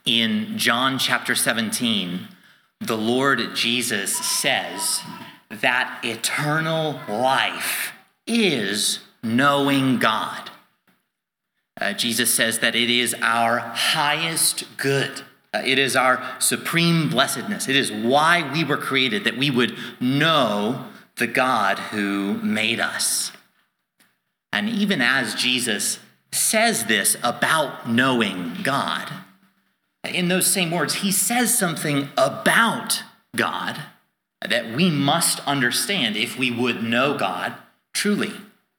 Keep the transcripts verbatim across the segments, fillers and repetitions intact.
In John chapter seventeen, the Lord Jesus says that eternal life is knowing God. Uh, Jesus says that it is our highest good. Uh, it is our supreme blessedness. It is why we were created, that we would know the God who made us. And even as Jesus says this about knowing God, in those same words, he says something about God that we must understand if we would know God truly.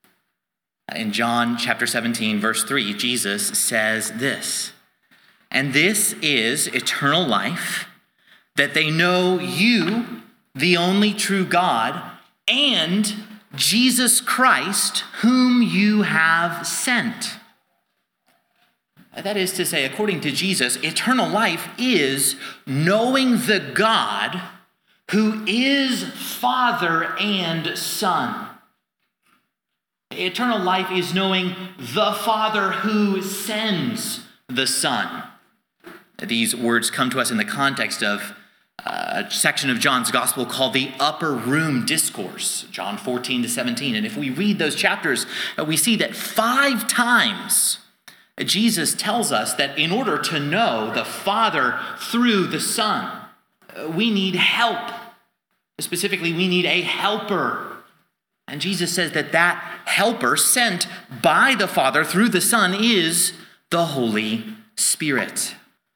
In John chapter seventeen, verse three, Jesus says this, "And this is eternal life, that they know you, the only true God, and Jesus Christ, whom you have sent." That is to say, according to Jesus, eternal life is knowing the God who is Father and Son. Eternal life is knowing the Father who sends the Son. These words come to us in the context of a section of John's gospel called the Upper Room Discourse, John fourteen to seventeen. And if we read those chapters, we see that five times Jesus tells us that in order to know the Father through the Son, we need help. Specifically, we need a helper. And Jesus says that that helper sent by the Father through the Son is the Holy Spirit.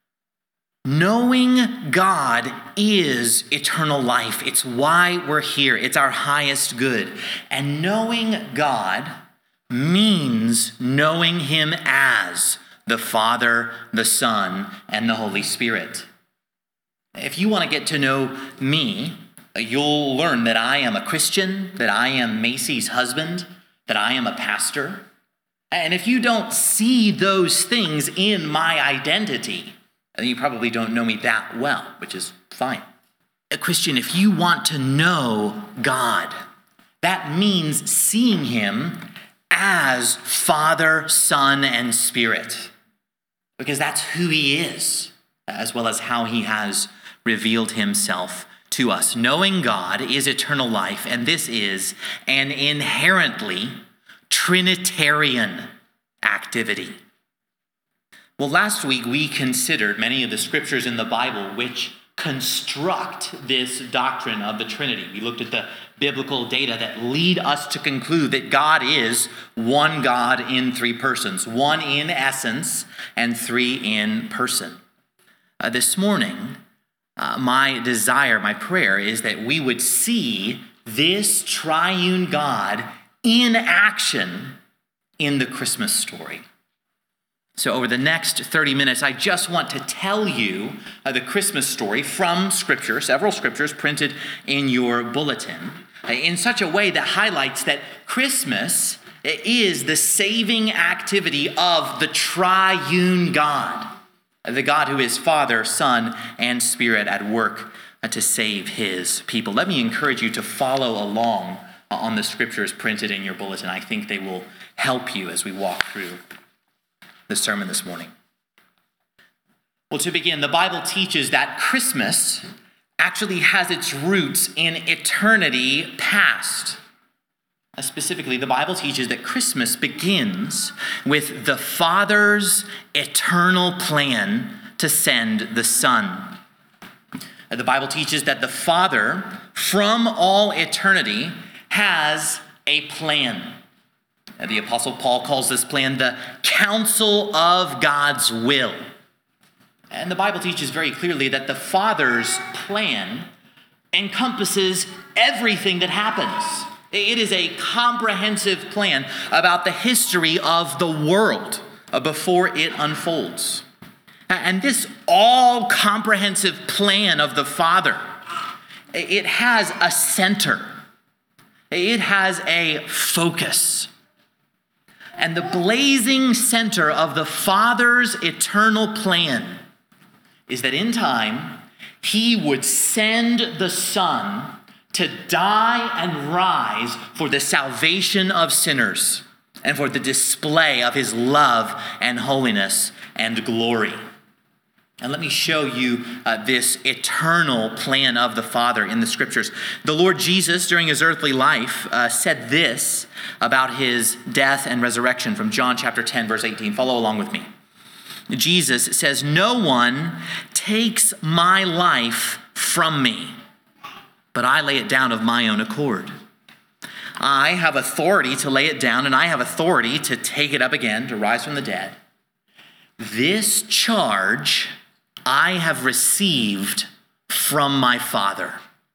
Knowing God is eternal life. It's why we're here. It's our highest good. And knowing God means knowing him as the Father, the Son, and the Holy Spirit. If you want to get to know me, you'll learn that I am a Christian, that I am Macy's husband, that I am a pastor. And if you don't see those things in my identity, then you probably don't know me that well, which is fine. A Christian, if you want to know God, that means seeing him as Father, Son, and Spirit, because that's who he is, as well as how he has revealed himself to us. Knowing God is eternal life, and this is an inherently Trinitarian activity. Well, last week we considered many of the scriptures in the Bible which construct this doctrine of the Trinity. We looked at the biblical data that lead us to conclude that God is one God in three persons, one in essence and three in person. Uh, this morning, uh, my desire, my prayer is that we would see this triune God in action in the Christmas story. So over the next thirty minutes, I just want to tell you uh, the Christmas story from Scripture, several scriptures printed in your bulletin, uh, in such a way that highlights that Christmas is the saving activity of the triune God, the God who is Father, Son, and Spirit at work uh, to save his people. Let me encourage you to follow along uh, on the scriptures printed in your bulletin. I think they will help you as we walk through the sermon this morning. Well, to begin, the Bible teaches that Christmas actually has its roots in eternity past. Uh, specifically, the Bible teaches that Christmas begins with the Father's eternal plan to send the Son. Uh, the Bible teaches that the Father, from all eternity, has a plan. The Apostle Paul calls this plan the counsel of God's will. And the Bible teaches very clearly that the Father's plan encompasses everything that happens. It is a comprehensive plan about the history of the world before it unfolds. And this all-comprehensive plan of the Father, it has a center. It has a focus. And the blazing center of the Father's eternal plan is that in time, he would send the Son to die and rise for the salvation of sinners and for the display of his love and holiness and glory. And let me show you uh, this eternal plan of the Father in the Scriptures. The Lord Jesus, during his earthly life, uh, said this about his death and resurrection from John chapter ten, verse eighteen. Follow along with me. Jesus says, "No one takes my life from me, but I lay it down of my own accord. I have authority to lay it down, and I have authority to take it up again, to rise from the dead. This charge I have received from my Father."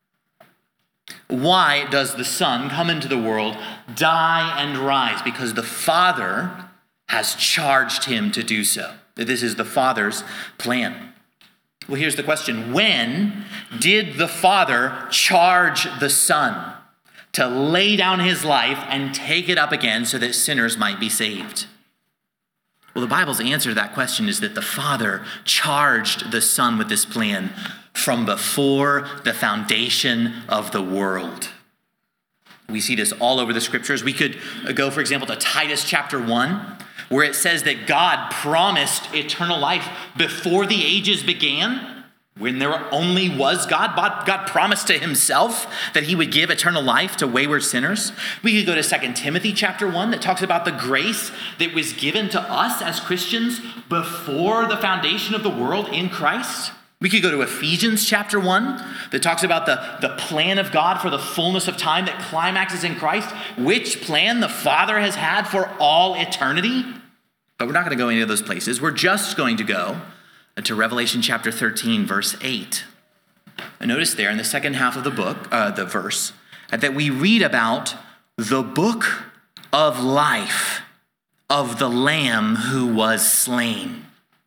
Why does the Son come into the world, die, and rise? Because the Father has charged him to do so. This is the Father's plan. Well, here's the question. When did the Father charge the Son to lay down his life and take it up again so that sinners might be saved? Well, the Bible's answer to that question is that the Father charged the Son with this plan from before the foundation of the world. We see this all over the Scriptures. We could go, for example, to Titus chapter one, where it says that God promised eternal life before the ages began. When there only was God, God promised to himself that he would give eternal life to wayward sinners. We could go to Second Timothy chapter one that talks about the grace that was given to us as Christians before the foundation of the world in Christ. We could go to Ephesians chapter one that talks about the, the plan of God for the fullness of time that climaxes in Christ, which plan the Father has had for all eternity. But we're not going to go any of those places. We're just going to go to Revelation chapter thirteen, verse eight. And notice there in the second half of the book, uh, the verse, that we read about the book of life of the Lamb who was slain.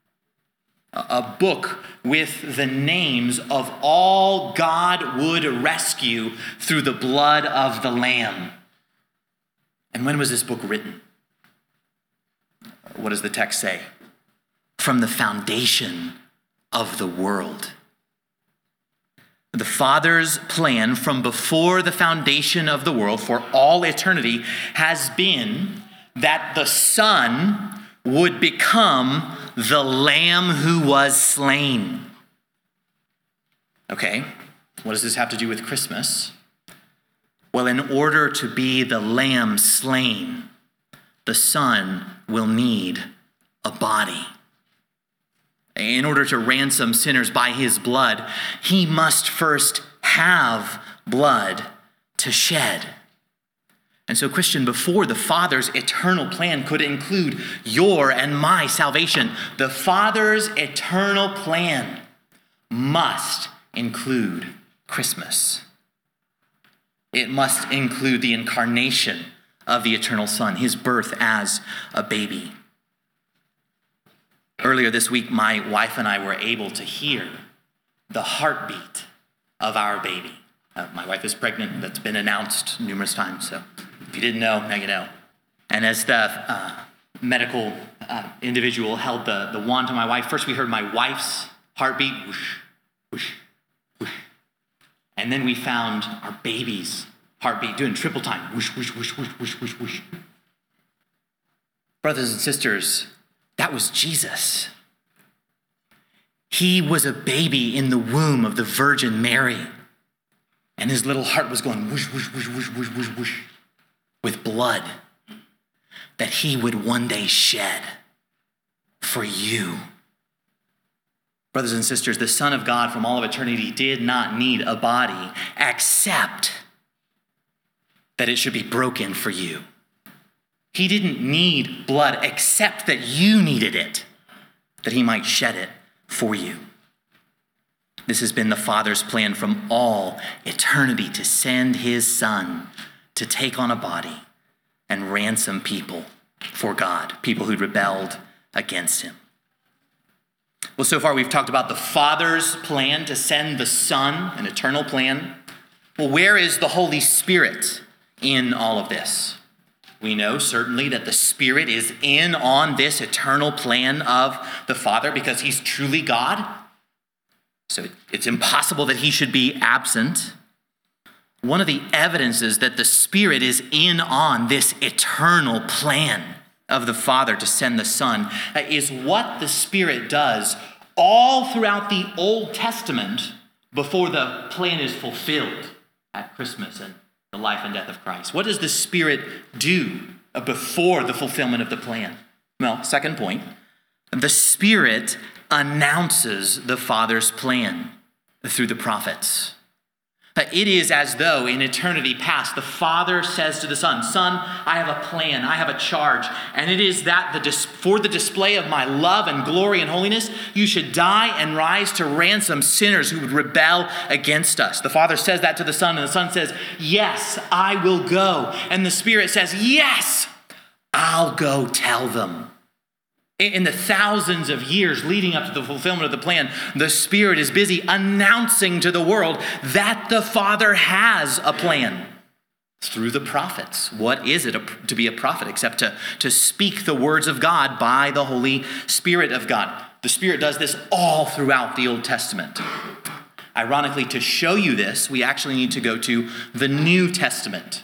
A book with the names of all God would rescue through the blood of the Lamb. And when was this book written? What does the text say? From the foundation of the world. The Father's plan from before the foundation of the world for all eternity has been that the Son would become the Lamb who was slain. Okay, what does this have to do with Christmas? Well, in order to be the Lamb slain, the Son will need a body. In order to ransom sinners by his blood, he must first have blood to shed. And so, Christian, before the Father's eternal plan could include your and my salvation, the Father's eternal plan must include Christmas. It must include the incarnation of the eternal Son, his birth as a baby. Earlier this week, my wife and I were able to hear the heartbeat of our baby. Uh, my wife is pregnant. That's been announced numerous times. So if you didn't know, now you know. And as the uh, medical uh, individual held the, the wand to my wife, first we heard my wife's heartbeat, whoosh, whoosh, whoosh. And then we found our baby's heartbeat doing triple time, whoosh, whoosh, whoosh, whoosh, whoosh, whoosh, whoosh. Brothers and sisters, that was Jesus. He was a baby in the womb of the Virgin Mary. And his little heart was going whoosh, whoosh, whoosh, whoosh, whoosh, whoosh, whoosh, with blood that he would one day shed for you. Brothers and sisters, the Son of God from all of eternity did not need a body except that it should be broken for you. He didn't need blood except that you needed it, that he might shed it for you. This has been the Father's plan from all eternity to send his Son to take on a body and ransom people for God, people who rebelled against him. Well, so far we've talked about the Father's plan to send the Son, an eternal plan. Well, where is the Holy Spirit in all of this? We know certainly that the Spirit is in on this eternal plan of the Father because he's truly God. So it's impossible that he should be absent. One of the evidences that the Spirit is in on this eternal plan of the Father to send the Son is what the Spirit does all throughout the Old Testament before the plan is fulfilled at Christmas and the life and death of Christ. What does the Spirit do before the fulfillment of the plan? Well, second point, the Spirit announces the Father's plan through the prophets. It is as though in eternity past, the Father says to the Son, Son, I have a plan, I have a charge, and it is that the dis- for the display of my love and glory and holiness, you should die and rise to ransom sinners who would rebel against us. The Father says that to the Son, and the Son says, yes, I will go. And the Spirit says, yes, I'll go tell them. In the thousands of years leading up to the fulfillment of the plan, the Spirit is busy announcing to the world that the Father has a plan through the prophets. What is it to be a prophet except to, to speak the words of God by the Holy Spirit of God? The Spirit does this all throughout the Old Testament. Ironically, to show you this, we actually need to go to the New Testament.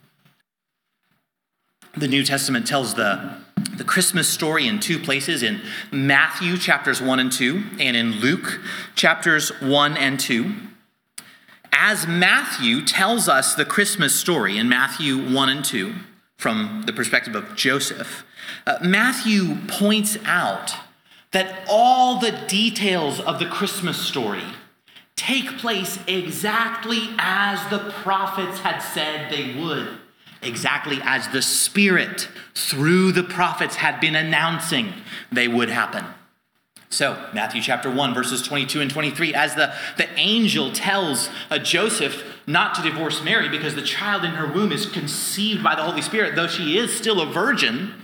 The New Testament tells the The Christmas story in two places, in Matthew chapters one and two, and in Luke chapters one and two. As Matthew tells us the Christmas story in Matthew one and two, from the perspective of Joseph, uh, Matthew points out that all the details of the Christmas story take place exactly as the prophets had said they would. Exactly as the Spirit, through the prophets, had been announcing they would happen. So, Matthew chapter one, verses twenty-two and twenty-three, as the, the angel tells uh, Joseph not to divorce Mary because the child in her womb is conceived by the Holy Spirit, though she is still a virgin,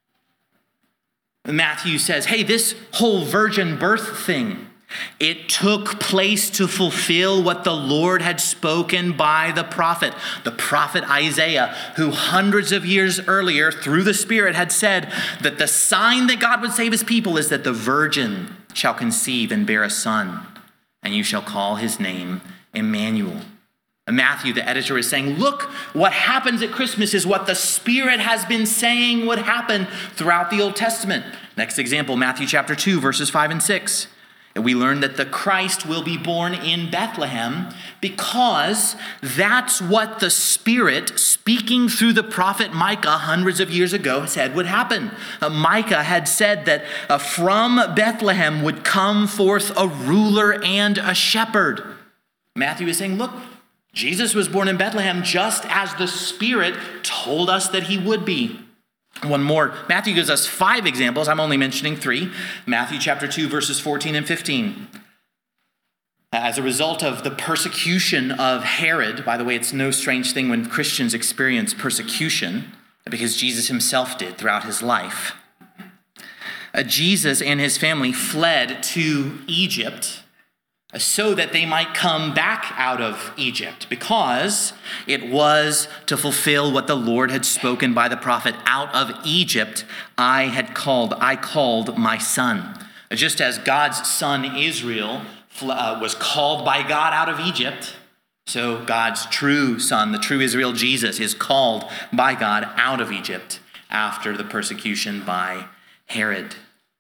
Matthew says, hey, this whole virgin birth thing, it took place to fulfill what the Lord had spoken by the prophet, the prophet Isaiah, who hundreds of years earlier, through the Spirit, had said that the sign that God would save his people is that the virgin shall conceive and bear a son, and you shall call his name Emmanuel. And Matthew, the editor, is saying, look, what happens at Christmas is what the Spirit has been saying would happen throughout the Old Testament. Next example, Matthew chapter two, verses five and six. And we learn that the Christ will be born in Bethlehem because that's what the Spirit, speaking through the prophet Micah hundreds of years ago, said would happen. Uh, Micah had said that uh, from Bethlehem would come forth a ruler and a shepherd. Matthew is saying, look, Jesus was born in Bethlehem just as the Spirit told us that he would be. One more. Matthew gives us five examples. I'm only mentioning three. Matthew chapter two, verses fourteen and fifteen. As a result of the persecution of Herod, by the way, it's no strange thing when Christians experience persecution, because Jesus himself did throughout his life. Uh, Jesus and his family fled to Egypt so that they might come back out of Egypt, because it was to fulfill what the Lord had spoken by the prophet, out of Egypt I had called, I called my son. Just as God's son Israel uh, was called by God out of Egypt, so God's true son, the true Israel, Jesus, is called by God out of Egypt after the persecution by Herod.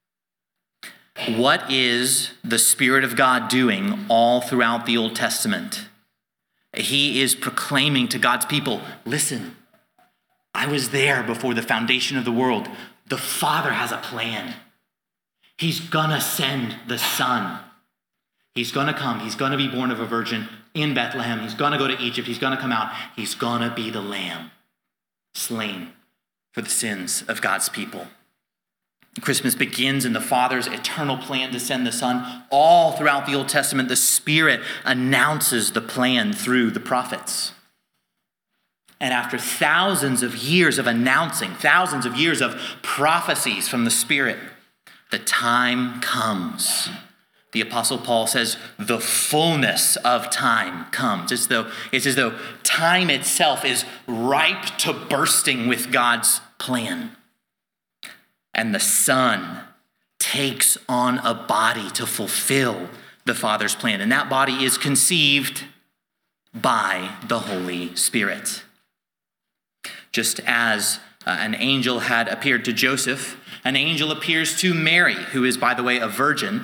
What is the Spirit of God doing all throughout the Old Testament? He is proclaiming to God's people, listen, I was there before the foundation of the world. The Father has a plan. He's gonna send the Son. He's gonna come. He's gonna be born of a virgin in Bethlehem. He's gonna go to Egypt. He's gonna come out. He's gonna be the Lamb slain for the sins of God's people. Christmas begins in the Father's eternal plan to send the Son. All throughout the Old Testament, the Spirit announces the plan through the prophets. And after thousands of years of announcing, thousands of years of prophecies from the Spirit, the time comes. The Apostle Paul says, the fullness of time comes. It's, though, it's as though time itself is ripe to bursting with God's plan. And the Son takes on a body to fulfill the Father's plan. And that body is conceived by the Holy Spirit. Just as uh, an angel had appeared to Joseph, an angel appears to Mary, who is, by the way, a virgin,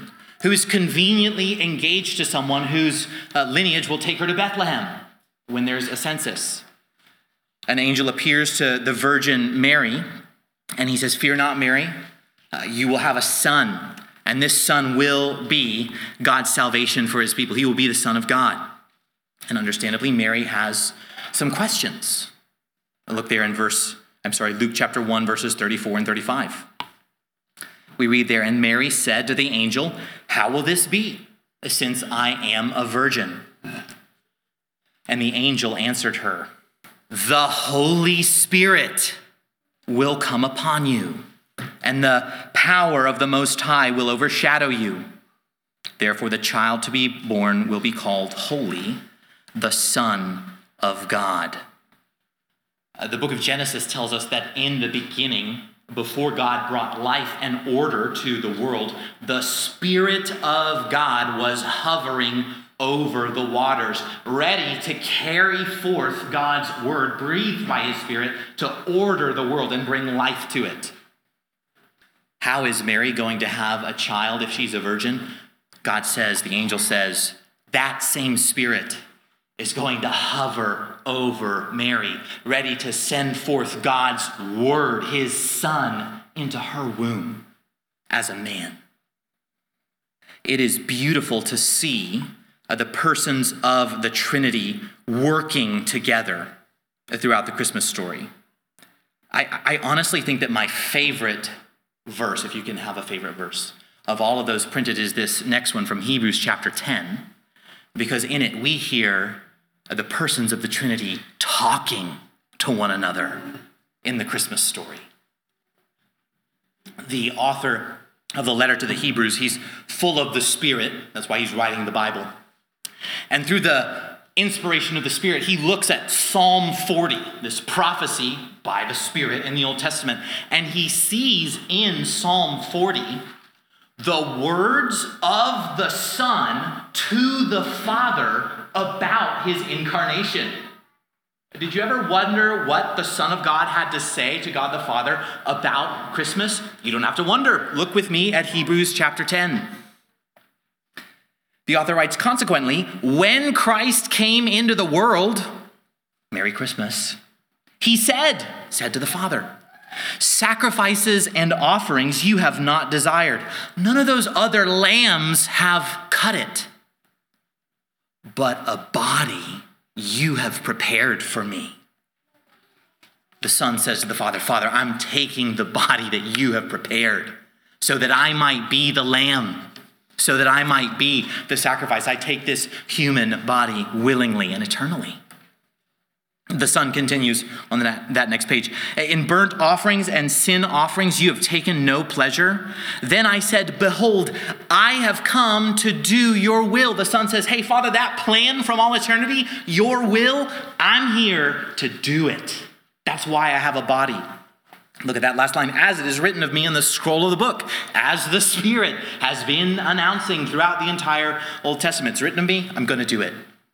who is conveniently engaged to someone whose uh, lineage will take her to Bethlehem when there's a census. An angel appears to the Virgin Mary, and he says, "Fear not, Mary, uh, you will have a son, and this son will be God's salvation for his people. He will be the Son of God." And understandably, Mary has some questions. Look there in verse, I'm sorry, Luke chapter one, verses thirty-four and thirty-five. We read there, "And Mary said to the angel, 'How will this be, since I am a virgin?' And the angel answered her, 'The Holy Spirit will come upon you, and the power of the Most High will overshadow you. Therefore, the child to be born will be called Holy, the Son of God.'" Uh, the book of Genesis tells us that in the beginning, before God brought life and order to the world, the Spirit of God was hovering over the waters, ready to carry forth God's word, breathed by his Spirit, to order the world and bring life to it. How is Mary going to have a child if she's a virgin? God says, the angel says, that same Spirit is going to hover over Mary, ready to send forth God's word, his Son, into her womb as a man. It is beautiful to see uh, the persons of the Trinity working together throughout the Christmas story. I, I honestly think that my favorite verse, if you can have a favorite verse, of all of those printed is this next one from Hebrews chapter ten, because in it we hear the persons of the Trinity talking to one another in the Christmas story. The author of the letter to the Hebrews, he's full of the Spirit. That's why he's writing the Bible. And through the inspiration of the Spirit, he looks at Psalm forty, this prophecy by the Spirit in the Old Testament, and he sees in Psalm forty the words of the Son to the Father about his incarnation. Did you ever wonder what the Son of God had to say to God the Father about Christmas? You don't have to wonder. Look with me at Hebrews chapter ten. The author writes, "Consequently, when Christ came into the world," Merry Christmas, "he said, said to the Father, 'Sacrifices and offerings you have not desired. None of those other lambs have cut it. But a body you have prepared for me.' The Son says to the Father, 'Father, I'm taking the body that you have prepared so that I might be the lamb, so that I might be the sacrifice. I take this human body willingly and eternally.'" The Son continues on that, that next page. "In burnt offerings and sin offerings you have taken no pleasure. Then I said, behold, I have come to do your will." The Son says, hey, Father, that plan from all eternity, your will, I'm here to do it. That's why I have a body. Look at that last line. "As it is written of me in the scroll of the book," as the Spirit has been announcing throughout the entire Old Testament. It's written of me, I'm going to do it.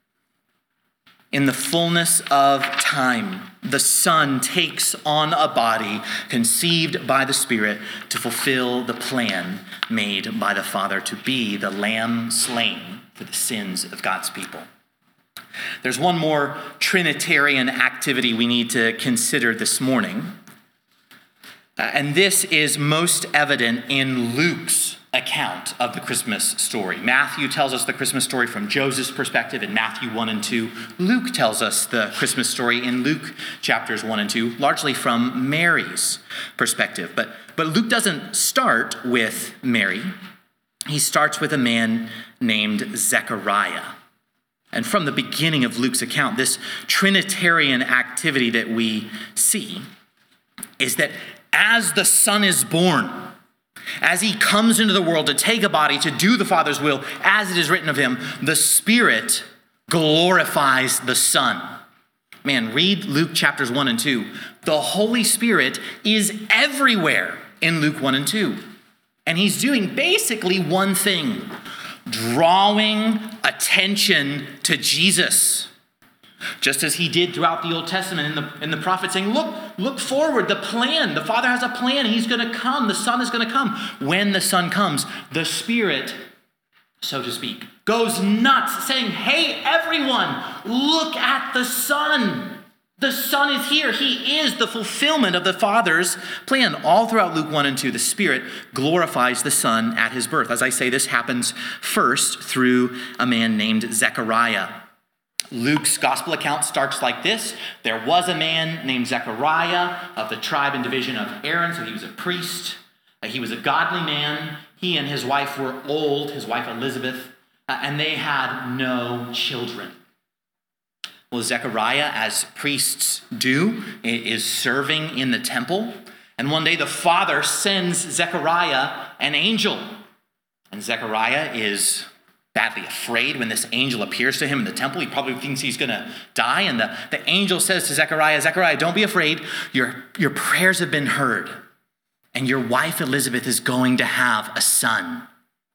In the fullness of time, the Son takes on a body conceived by the Spirit to fulfill the plan made by the Father to be the Lamb slain for the sins of God's people. There's one more Trinitarian activity we need to consider this morning. Uh, and this is most evident in Luke's account of the Christmas story. Matthew tells us the Christmas story from Joseph's perspective in Matthew one and two. Luke tells us the Christmas story in Luke chapters one and two, largely from Mary's perspective. But, but Luke doesn't start with Mary. He starts with a man named Zechariah. And from the beginning of Luke's account, this Trinitarian activity that we see is that as the Son is born, as he comes into the world to take a body, to do the Father's will, as it is written of him, the Spirit glorifies the Son. Man, read Luke chapters one and two. The Holy Spirit is everywhere in Luke one and two. And he's doing basically one thing: drawing attention to Jesus. Just as he did throughout the Old Testament in the, in the prophets, saying, look, look forward, the plan. The Father has a plan. He's going to come. The Son is going to come. When the Son comes, the Spirit so to speak, goes nuts saying, hey, everyone, look at the Son. The Son is here. He is the fulfillment of the Father's plan. All throughout Luke one and two, the Spirit glorifies the Son at his birth. As I say, this happens first through a man named Zechariah. Luke's gospel account starts like this. There was a man named Zechariah of the tribe and division of Aaron, so he was a priest. He was a godly man. He and his wife were old, his wife Elizabeth, and they had no children. Well, Zechariah, as priests do, is serving in the temple. And one day the father sends Zechariah an angel. And Zechariah is badly afraid when this angel appears to him in the temple. He probably thinks he's going to die. And the, the angel says to Zechariah, Zechariah, don't be afraid. Your, your prayers have been heard. And your wife Elizabeth is going to have a son.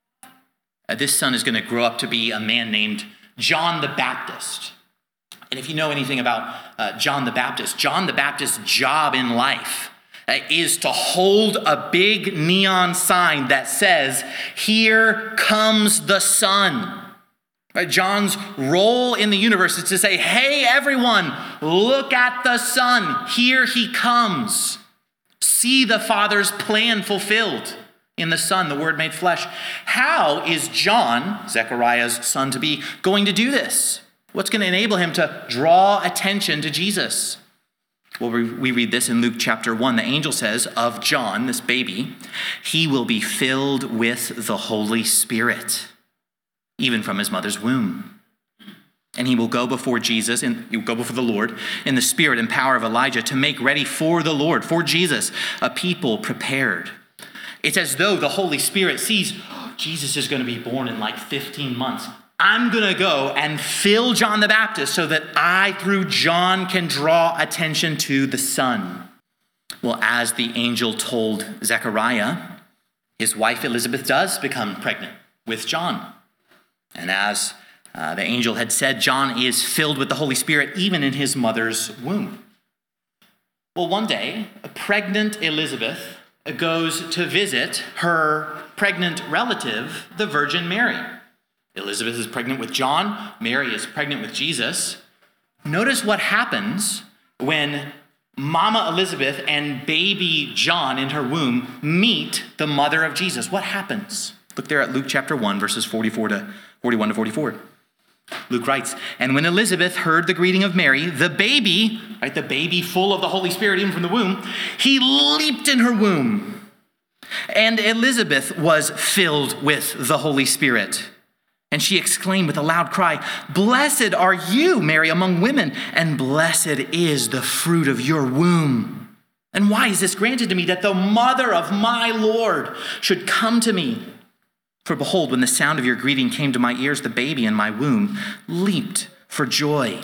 Uh, this son is going to grow up to be a man named John the Baptist. And if you know anything about uh, John the Baptist, John the Baptist's job in life uh, is to hold a big neon sign that says, here comes the Son. Right? John's role in the universe is to say, hey, everyone, look at the Son. Here he comes. See the Father's plan fulfilled in the Son, the Word made flesh. How is John, Zechariah's son to be, going to do this? What's going to enable him to draw attention to Jesus? Well, we read this in Luke chapter one. The angel says of John, this baby, he will be filled with the Holy Spirit, even from his mother's womb. And he will go before Jesus, and he will go before the Lord in the spirit and power of Elijah to make ready for the Lord, for Jesus, a people prepared. It's as though the Holy Spirit sees, oh, Jesus is going to be born in like fifteen months. I'm going to go and fill John the Baptist so that I, through John, can draw attention to the Son. Well, as the angel told Zechariah, his wife Elizabeth does become pregnant with John. And as uh, the angel had said, John is filled with the Holy Spirit even in his mother's womb. Well, one day, a pregnant Elizabeth goes to visit her pregnant relative, the Virgin Mary. Elizabeth is pregnant with John. Mary is pregnant with Jesus. Notice what happens when Mama Elizabeth and baby John in her womb meet the mother of Jesus. What happens? Look there at Luke chapter one, verses forty-four to forty-one to forty-four. Luke writes, and when Elizabeth heard the greeting of Mary, the baby, right, the baby full of the Holy Spirit even from the womb, he leaped in her womb. And Elizabeth was filled with the Holy Spirit. And she exclaimed with a loud cry, blessed are you, Mary, among women, and blessed is the fruit of your womb. And why is this granted to me, that the mother of my Lord should come to me? For behold, when the sound of your greeting came to my ears, the baby in my womb leaped for joy.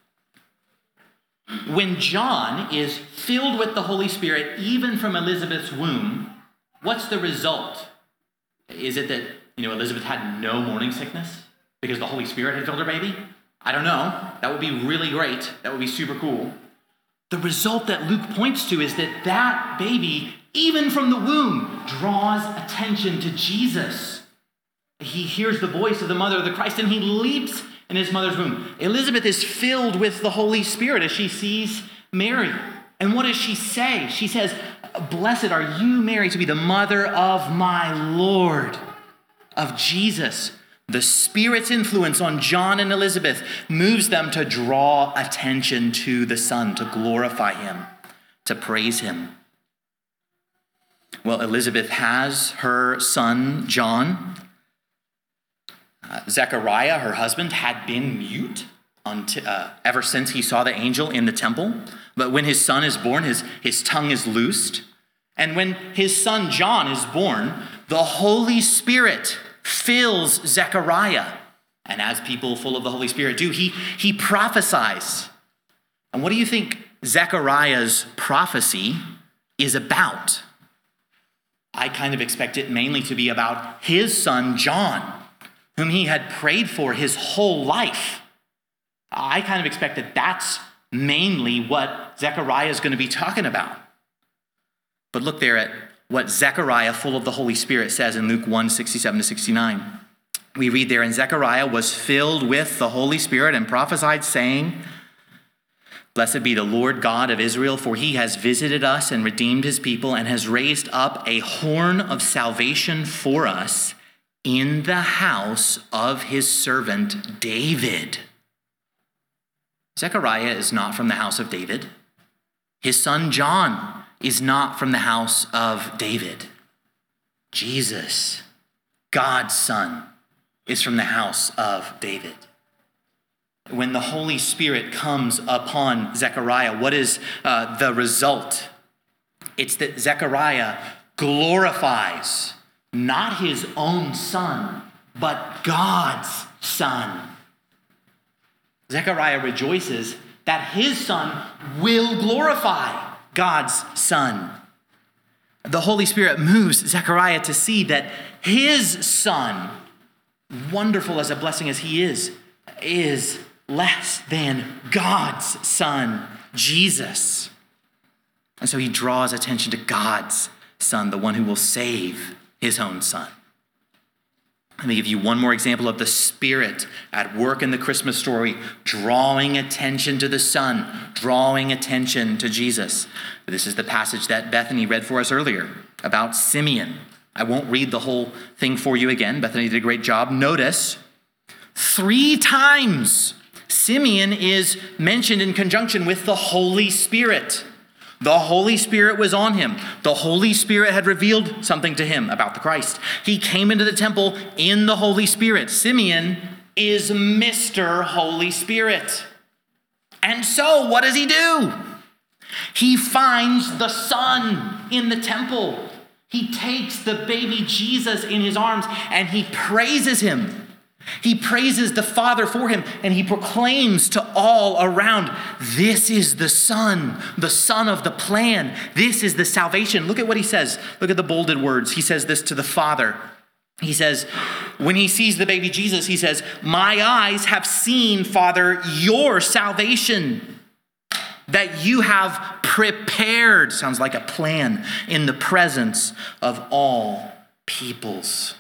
When John is filled with the Holy Spirit, even from Elizabeth's womb, what's the result? Is it that You know, Elizabeth had no morning sickness because the Holy Spirit had filled her baby? I don't know. That would be really great. That would be super cool. The result that Luke points to is that that baby, even from the womb, draws attention to Jesus. He hears the voice of the mother of the Christ and he leaps in his mother's womb. Elizabeth is filled with the Holy Spirit as she sees Mary. And what does she say? She says, blessed are you, Mary, to be the mother of my Lord. Of Jesus. The Spirit's influence on John and Elizabeth moves them to draw attention to the Son, to glorify him, to praise him. Well, Elizabeth has her son, John. Uh, Zechariah, her husband, had been mute until, uh, ever since he saw the angel in the temple. But when his son is born, his, his tongue is loosed. And when his son John is born, the Holy Spirit fills Zechariah. And as people full of the Holy Spirit do, he, he prophesies. And what do you think Zechariah's prophecy is about? I kind of expect it mainly to be about his son John, whom he had prayed for his whole life. I kind of expect that that's mainly what Zechariah is going to be talking about. But look there at what Zechariah, full of the Holy Spirit, says in Luke one, sixty-seven to sixty-nine. We read there, and Zechariah was filled with the Holy Spirit and prophesied, saying, "Blessed be the Lord God of Israel, for he has visited us and redeemed his people and has raised up a horn of salvation for us in the house of his servant David." Zechariah is not from the house of David. His son John is not from the house of David. Jesus, God's son, is from the house of David. When the Holy Spirit comes upon Zechariah, what is uh, the result? It's that Zechariah glorifies not his own son, but God's son. Zechariah rejoices that his son will glorify God's son. The Holy Spirit moves Zechariah to see that his son, wonderful as a blessing as he is, is less than God's son, Jesus. And so he draws attention to God's son, the one who will save his own son. Let me give you one more example of the Spirit at work in the Christmas story, drawing attention to the Son, drawing attention to Jesus. This is the passage that Bethany read for us earlier about Simeon. I won't read the whole thing for you again. Bethany did a great job. Notice, three times Simeon is mentioned in conjunction with the Holy Spirit. The Holy Spirit was on him. The Holy Spirit had revealed something to him about the Christ. He came into the temple in the Holy Spirit. Simeon is Mister Holy Spirit. And so what does he do? He finds the Son in the temple. He takes the baby Jesus in his arms and he praises him. He praises the Father for him, and he proclaims to all around, this is the Son, the Son of the plan. This is the salvation. Look at what he says. Look at the bolded words. He says this to the Father. He says, when he sees the baby Jesus, he says, "My eyes have seen, Father, your salvation that you have prepared," sounds like a plan, "in the presence of all peoples."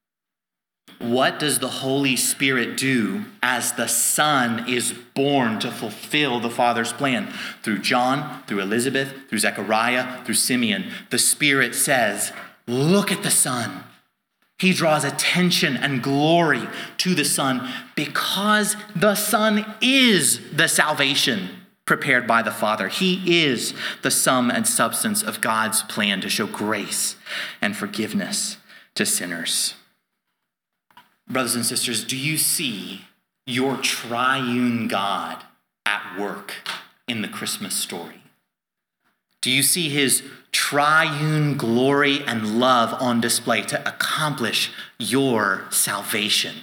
What does the Holy Spirit do as the Son is born to fulfill the Father's plan? Through John, through Elizabeth, through Zechariah, through Simeon, the Spirit says, look at the Son. He draws attention and glory to the Son because the Son is the salvation prepared by the Father. He is the sum and substance of God's plan to show grace and forgiveness to sinners. Brothers and sisters, do you see your triune God at work in the Christmas story? Do you see his triune glory and love on display to accomplish your salvation?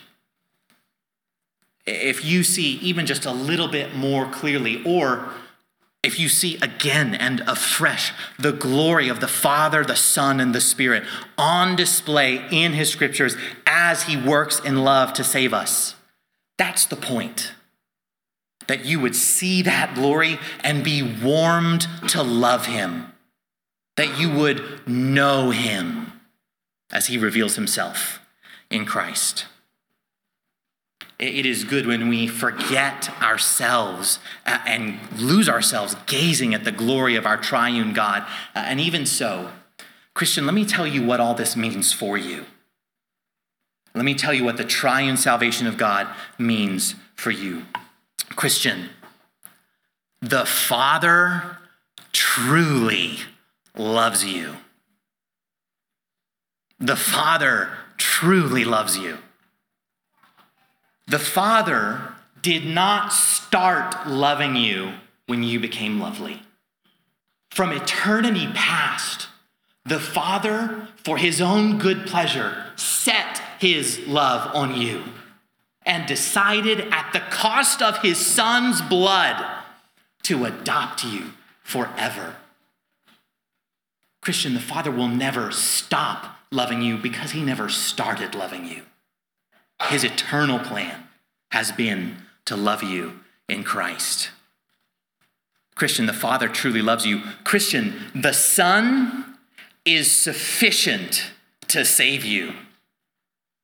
If you see even just a little bit more clearly, or if you see again and afresh the glory of the Father, the Son, and the Spirit on display in his scriptures as he works in love to save us, that's the point. That you would see that glory and be warmed to love him. That you would know him as he reveals himself in Christ. It is good when we forget ourselves and lose ourselves gazing at the glory of our triune God. And even so, Christian, let me tell you what all this means for you. Let me tell you what the triune salvation of God means for you. Christian, the Father truly loves you. The Father truly loves you. The Father did not start loving you when you became lovely. From eternity past, the Father, for his own good pleasure, set his love on you and decided at the cost of his Son's blood to adopt you forever. Christian, the Father will never stop loving you because he never started loving you. His eternal plan has been to love you in Christ. Christian, the Father truly loves you. Christian, the Son is sufficient to save you.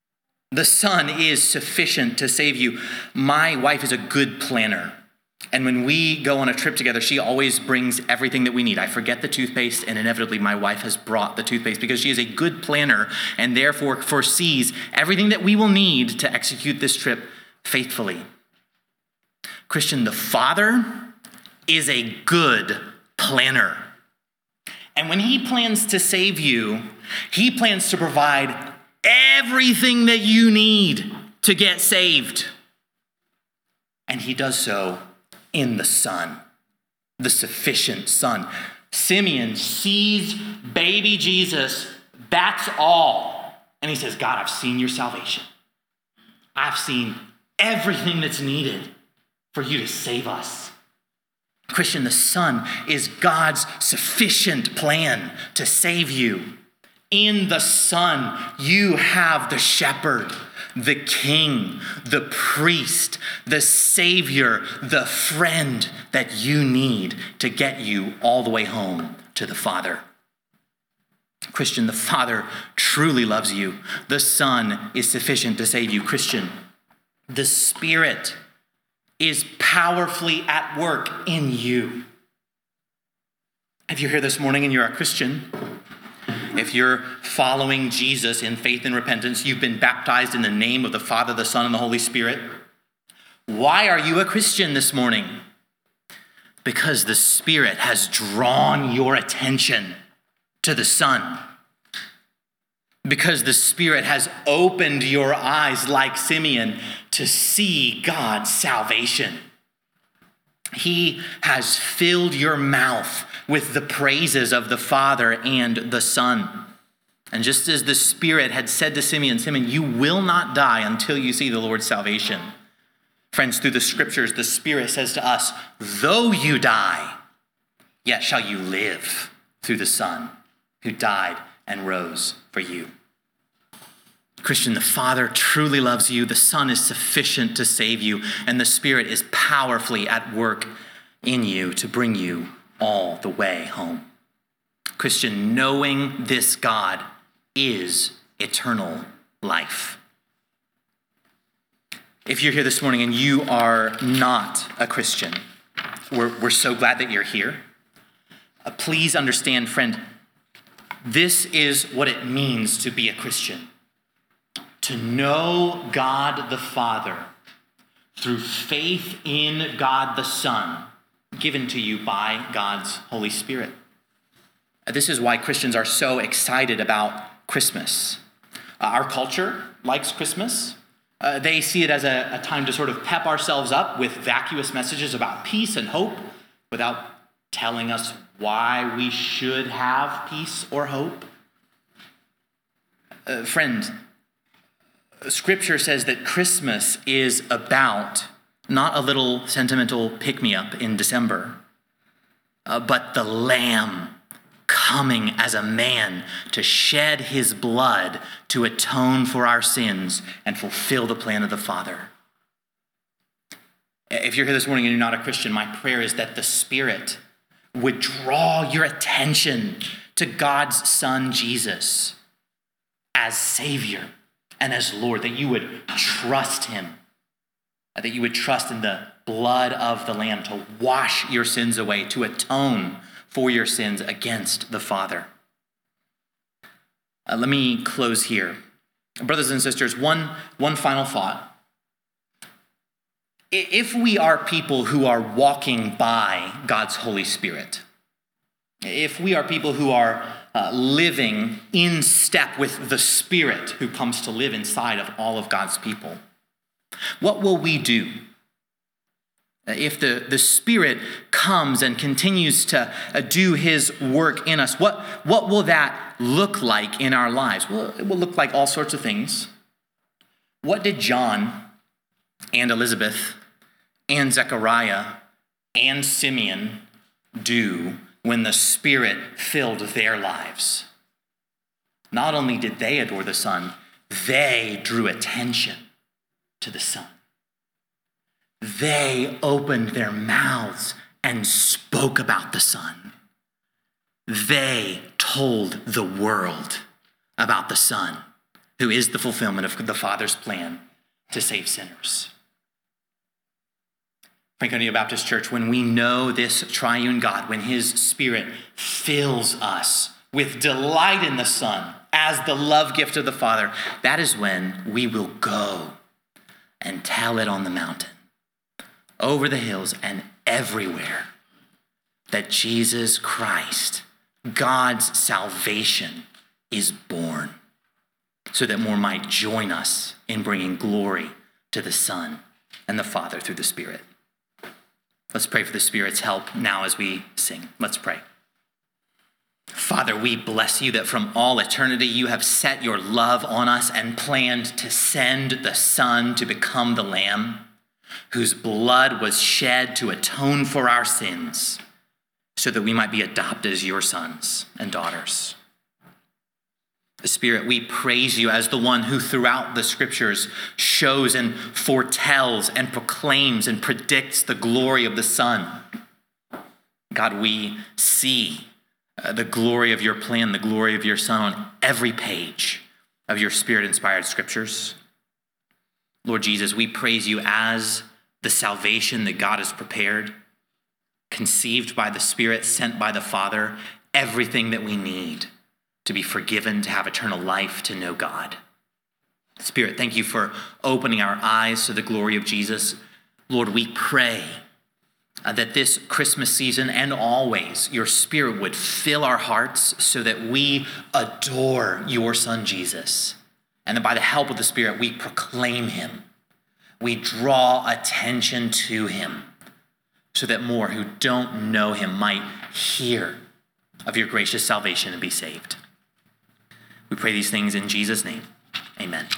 The Son is sufficient to save you. My wife is a good planner. And when we go on a trip together, she always brings everything that we need. I forget the toothpaste, and inevitably my wife has brought the toothpaste because she is a good planner and therefore foresees everything that we will need to execute this trip faithfully. Christian, the Father is a good planner. And when he plans to save you, he plans to provide everything that you need to get saved. And he does so in the Son, the sufficient Son. Simeon sees baby Jesus, that's all. And he says, God, I've seen your salvation. I've seen everything that's needed for you to save us. Christian, the Son is God's sufficient plan to save you. In the Son, you have the shepherd, the king, the priest, the savior, the friend that you need to get you all the way home to the Father. Christian, the Father truly loves you. The Son is sufficient to save you. Christian, the Spirit is powerfully at work in you. If you're here this morning and you're a Christian, if you're following Jesus in faith and repentance, you've been baptized in the name of the Father, the Son, and the Holy Spirit. Why are you a Christian this morning? Because the Spirit has drawn your attention to the Son. Because the Spirit has opened your eyes like Simeon to see God's salvation. He has filled your mouth with the praises of the Father and the Son. And just as the Spirit had said to Simeon, Simeon, you will not die until you see the Lord's salvation. Friends, through the scriptures, the Spirit says to us, though you die, yet shall you live through the Son who died and rose for you. Christian, the Father truly loves you, the Son is sufficient to save you, and the Spirit is powerfully at work in you to bring you all the way home. Christian, knowing this God is eternal life. If you're here this morning and you are not a Christian, we're, we're so glad that you're here. Uh, please understand, friend, this is what it means to be a Christian. To know God the Father through faith in God the Son, given to you by God's Holy Spirit. This is why Christians are so excited about Christmas. Uh, our culture likes Christmas. Uh, they see it as a, a time to sort of pep ourselves up with vacuous messages about peace and hope without telling us why we should have peace or hope. Uh, friend, Scripture says that Christmas is about not a little sentimental pick-me-up in December, uh, but the Lamb coming as a man to shed his blood to atone for our sins and fulfill the plan of the Father. If you're here this morning and you're not a Christian, my prayer is that the Spirit would draw your attention to God's Son, Jesus, as Savior and as Lord, that you would trust him, that you would trust in the blood of the Lamb to wash your sins away, to atone for your sins against the Father. Uh, let me close here. Brothers and sisters, one, one final thought. If we are people who are walking by God's Holy Spirit, if we are people who are uh, living in step with the Spirit who comes to live inside of all of God's people, what will we do? If the, the Spirit comes and continues to uh, do his work in us, what, what will that look like in our lives? Well, it will look like all sorts of things. What did John and Elizabeth and Zechariah and Simeon do when the Spirit filled their lives? Not only did they adore the Son, they drew attention to the Son. They opened their mouths and spoke about the Son. They told the world about the Son. who is the fulfillment of the Father's plan to save sinners. Franconia Baptist Church, when we know this triune God, when his Spirit fills us with delight in the Son as the love gift of the Father, that is when we will go and tell it on the mountain, over the hills and everywhere, that Jesus Christ, God's salvation, is born, so that more might join us in bringing glory to the Son and the Father through the Spirit. Let's pray for the Spirit's help now as we sing. Let's pray. Father, we bless you that from all eternity you have set your love on us and planned to send the Son to become the Lamb, whose blood was shed to atone for our sins, so that we might be adopted as your sons and daughters. The Spirit, we praise you as the one who throughout the scriptures shows and foretells and proclaims and predicts the glory of the Son. God, we see uh, the glory of your plan, the glory of your Son on every page of your Spirit-inspired scriptures. Lord Jesus, we praise you as the salvation that God has prepared, conceived by the Spirit, sent by the Father, everything that we need to be forgiven, to have eternal life, to know God. Spirit, thank you for opening our eyes to the glory of Jesus. Lord, we pray uh, that this Christmas season and always your Spirit would fill our hearts so that we adore your Son, Jesus. And that by the help of the Spirit, we proclaim him. We draw attention to him so that more who don't know him might hear of your gracious salvation and be saved. We pray these things in Jesus' name. Amen.